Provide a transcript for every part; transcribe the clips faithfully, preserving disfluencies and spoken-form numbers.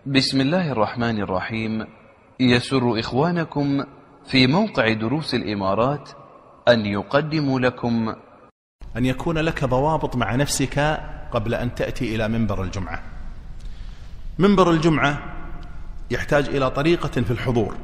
بسم الله الرحمن الرحيم. يسر إخوانكم في موقع دروس الإمارات أن يقدموا لكم أن يكون لك ضوابط مع نفسك قبل أن تأتي إلى منبر الجمعة. منبر الجمعة يحتاج إلى طريقة في الحضور،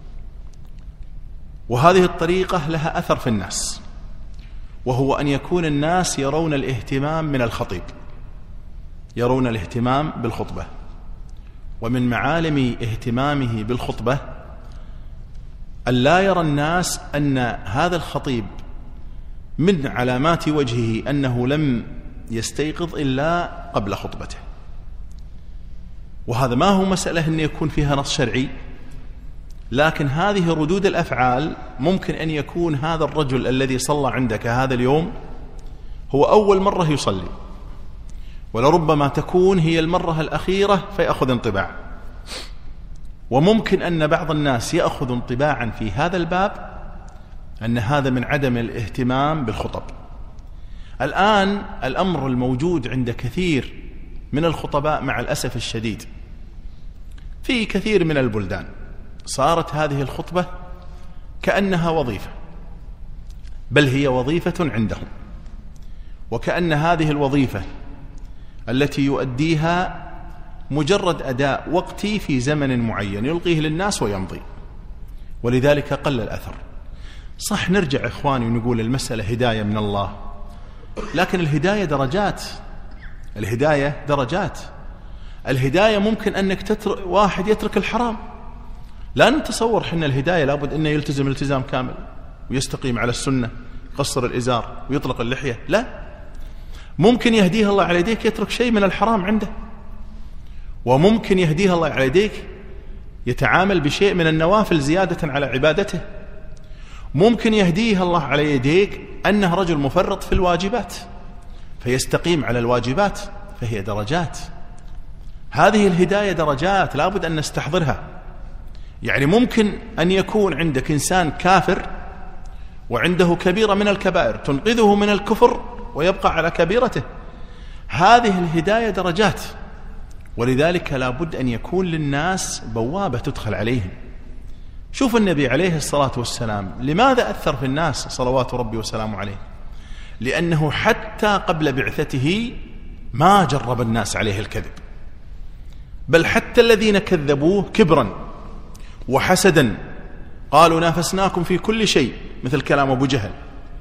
وهذه الطريقة لها أثر في الناس، وهو أن يكون الناس يرون الاهتمام من الخطيب، يرون الاهتمام بالخطبة. ومن معالم اهتمامه بالخطبة أن لا يرى الناس أن هذا الخطيب من علامات وجهه أنه لم يستيقظ إلا قبل خطبته. وهذا ما هو مسألة أن يكون فيها نص شرعي، لكن هذه ردود الأفعال ممكن أن يكون هذا الرجل الذي صلى عندك هذا اليوم هو أول مرة يصلي، ولربما تكون هي المرة الأخيرة فيأخذ انطباع. وممكن أن بعض الناس يأخذ انطباعا في هذا الباب أن هذا من عدم الاهتمام بالخطب. الآن الأمر الموجود عند كثير من الخطباء مع الأسف الشديد في كثير من البلدان صارت هذه الخطبة كأنها وظيفة، بل هي وظيفة عندهم، وكأن هذه الوظيفة التي يؤديها مجرد أداء وقتي في زمن معين يلقيه للناس ويمضي، ولذلك قل الأثر. صح نرجع إخواني ونقول المسألة هداية من الله، لكن الهداية درجات، الهداية درجات. الهداية ممكن أنك تترك واحد يترك الحرام، لا نتصور حنا الهداية لابد أنه يلتزم التزام كامل ويستقيم على السنة، يقصر الإزار ويطلق اللحية، لا، ممكن يهديه الله على يديك يترك شيء من الحرام عنده، وممكن يهديه الله على يديك يتعامل بشيء من النوافل زيادة على عبادته. ممكن يهديه الله على يديك أنه رجل مفرط في الواجبات فيستقيم على الواجبات، فهي درجات. هذه الهداية درجات لابد أن نستحضرها. يعني ممكن أن يكون عندك إنسان كافر وعنده كبيرة من الكبائر تنقذه من الكفر ويبقى على كبيرته، هذه الهداية درجات. ولذلك لابد أن يكون للناس بوابة تدخل عليهم. شوف النبي عليه الصلاة والسلام لماذا أثر في الناس صلوات ربي وسلامه عليه؟ لأنه حتى قبل بعثته ما جرب الناس عليه الكذب، بل حتى الذين كذبوه كبرا وحسدا قالوا نافسناكم في كل شيء، مثل كلام أبو جهل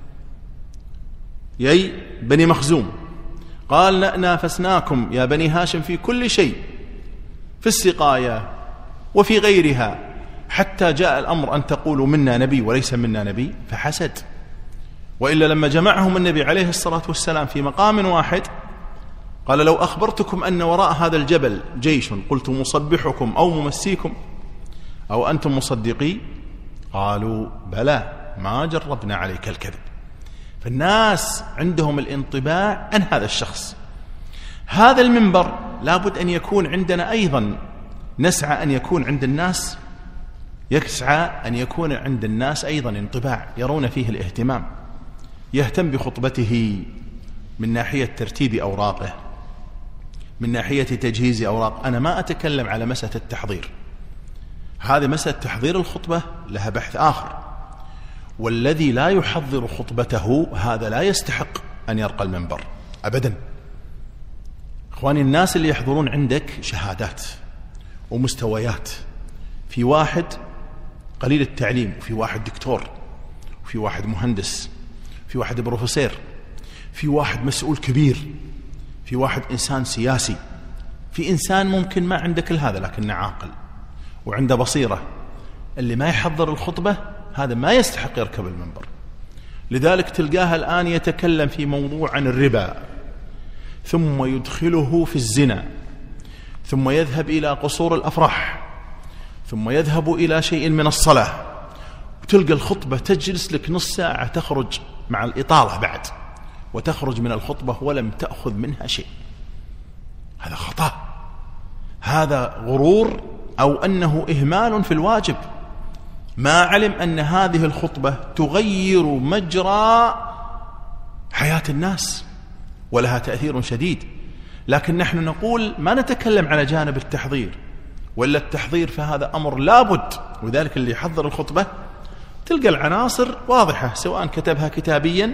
يي بني مخزوم، قال نافسناكم يا بني هاشم في كل شيء، في السقاية وفي غيرها، حتى جاء الأمر أن تقولوا منا نبي وليس منا نبي، فحسد. وإلا لما جمعهم النبي عليه الصلاة والسلام في مقام واحد قال لو أخبرتكم أن وراء هذا الجبل جيش قلت مصبحكم أو ممسيكم أو أنتم مصدقي، قالوا بلى ما جربنا عليك الكذب. فالناس عندهم الانطباع عن هذا الشخص. هذا المنبر لابد أن يكون عندنا أيضا، نسعى أن يكون عند الناس يسعى أن يكون عند الناس أيضا انطباع يرون فيه الاهتمام، يهتم بخطبته من ناحية ترتيب أوراقه، من ناحية تجهيز أوراق. أنا ما أتكلم على مسألة التحضير، هذه مسألة تحضير الخطبة لها بحث آخر، والذي لا يحضر خطبته هذا لا يستحق أن يرقى المنبر أبدا. إخواني الناس اللي يحضرون عندك شهادات ومستويات، في واحد قليل التعليم، وفي واحد دكتور، وفي واحد مهندس، في واحد بروفيسور، في واحد مسؤول كبير، في واحد إنسان سياسي، في إنسان ممكن ما عنده كل هذا لكنه عاقل وعنده بصيرة. اللي ما يحضر الخطبة هذا ما يستحق يركب المنبر. لذلك تلقاها الآن يتكلم في موضوع عن الربا، ثم يدخله في الزنا، ثم يذهب إلى قصور الأفراح، ثم يذهب إلى شيء من الصلاة، وتلقى الخطبة تجلس لك نص ساعة تخرج مع الإطالة بعد، وتخرج من الخطبة ولم تأخذ منها شيء. هذا خطأ، هذا غرور، أو أنه إهمال في الواجب. ما علم أن هذه الخطبة تغير مجرى حياة الناس ولها تأثير شديد. لكن نحن نقول ما نتكلم على جانب التحضير، ولا التحضير فهذا أمر لابد. وذلك اللي يحضر الخطبة تلقى العناصر واضحة، سواء كتبها كتابيا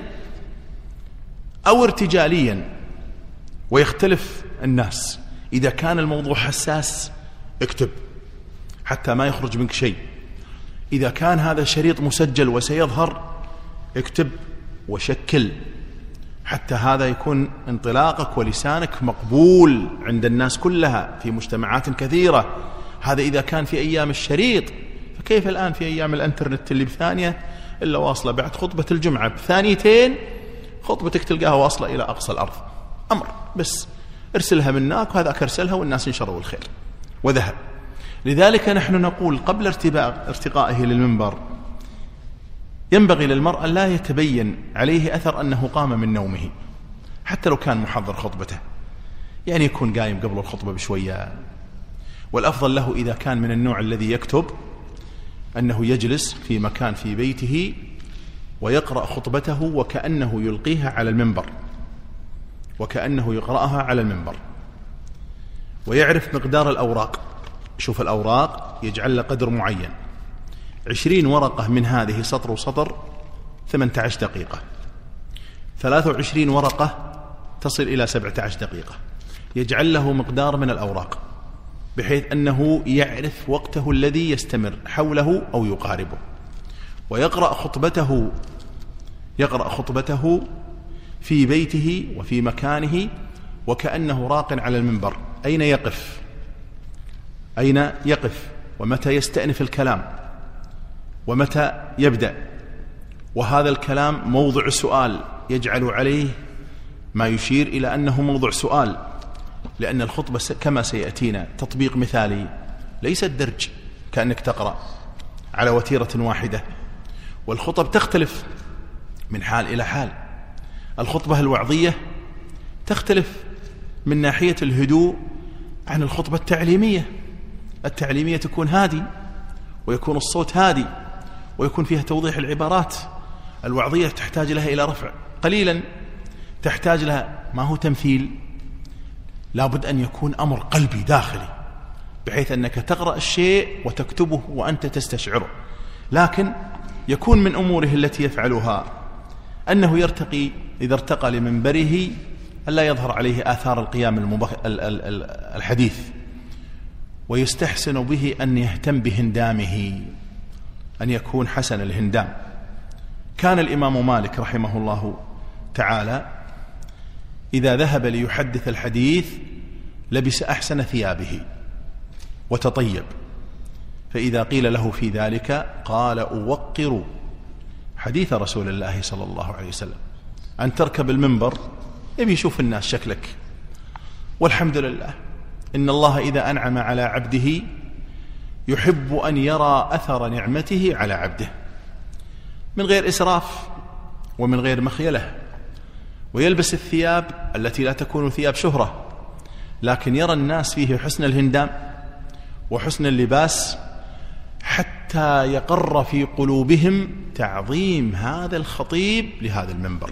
أو ارتجاليا، ويختلف الناس. إذا كان الموضوع حساس اكتب حتى ما يخرج منك شيء. إذا كان هذا شريط مسجل وسيظهر اكتب وشكل حتى هذا يكون انطلاقك ولسانك مقبول عند الناس كلها في مجتمعات كثيرة. هذا إذا كان في أيام الشريط، فكيف الآن في أيام الانترنت اللي بثانية إلا واصلة بعد خطبة الجمعة بثانيتين خطبتك تلقاها واصلة إلى أقصى الأرض. أمر بس ارسلها منك وهذاك ارسلها والناس انشروا الخير وذهب. لذلك نحن نقول قبل ارتقائه للمنبر ينبغي للمرء أن لا يتبين عليه أثر أنه قام من نومه، حتى لو كان محضر خطبته، يعني يكون قايم قبل الخطبة بشوية. والأفضل له إذا كان من النوع الذي يكتب أنه يجلس في مكان في بيته ويقرأ خطبته وكأنه يلقيها على المنبر، وكأنه يقرأها على المنبر، ويعرف مقدار الأوراق. شوف الأوراق يجعل له قدر معين، عشرين ورقة من هذه سطر وسطر ثمانية عشر دقيقة، ثلاثة وعشرين ورقة تصل إلى سبعة عشر دقيقة. يجعل له مقدار من الأوراق بحيث أنه يعرف وقته الذي يستمر حوله أو يقاربه، ويقرأ خطبته يقرأ خطبته في بيته وفي مكانه وكأنه راق على المنبر. أين يقف أين يقف ومتى يستأنف الكلام ومتى يبدأ، وهذا الكلام موضع سؤال يجعل عليه ما يشير إلى أنه موضع سؤال، لأن الخطبة كما سيأتينا تطبيق مثالي ليس الدرج كأنك تقرأ على وتيرة واحدة. والخطب تختلف من حال إلى حال. الخطبة الوعظية تختلف من ناحية الهدوء عن الخطبة التعليمية. التعليمية تكون هادي ويكون الصوت هادي ويكون فيها توضيح العبارات. الوعظية تحتاج لها إلى رفع قليلا، تحتاج لها ما هو تمثيل، لابد أن يكون أمر قلبي داخلي بحيث أنك تقرأ الشيء وتكتبه وأنت تستشعره. لكن يكون من أموره التي يفعلها أنه يرتقي إذا ارتقى لمنبره ألا يظهر عليه آثار القيام المبخ... الحديث، ويستحسن به أن يهتم بهندامه، أن يكون حسن الهندام. كان الإمام مالك رحمه الله تعالى إذا ذهب ليحدث الحديث لبس أحسن ثيابه وتطيب، فإذا قيل له في ذلك قال أوقر حديث رسول الله صلى الله عليه وسلم. أن تركب المنبر يبي يشوف الناس شكلك. والحمد لله إن الله إذا أنعم على عبده يحب أن يرى أثر نعمته على عبده من غير إسراف ومن غير مخيلة، ويلبس الثياب التي لا تكون ثياب شهرة، لكن يرى الناس فيه حسن الهندام وحسن اللباس حتى يقر في قلوبهم تعظيم هذا الخطيب لهذا المنبر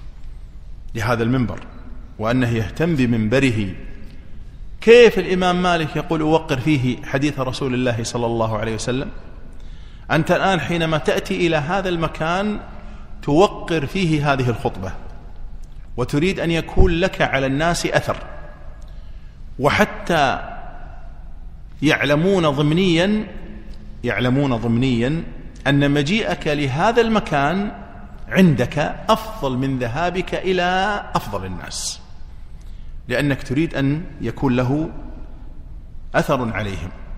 لهذا المنبر وأنه يهتم بمنبره. كيف الإمام مالك يقول أوقر فيه حديث رسول الله صلى الله عليه وسلم؟ أنت الآن حينما تأتي إلى هذا المكان توقر فيه هذه الخطبة وتريد أن يكون لك على الناس أثر، وحتى يعلمون ضمنيا يعلمون ضمنيا أن مجيئك لهذا المكان عندك أفضل من ذهابك إلى أفضل الناس، لأنك تريد أن يكون له أثر عليهم.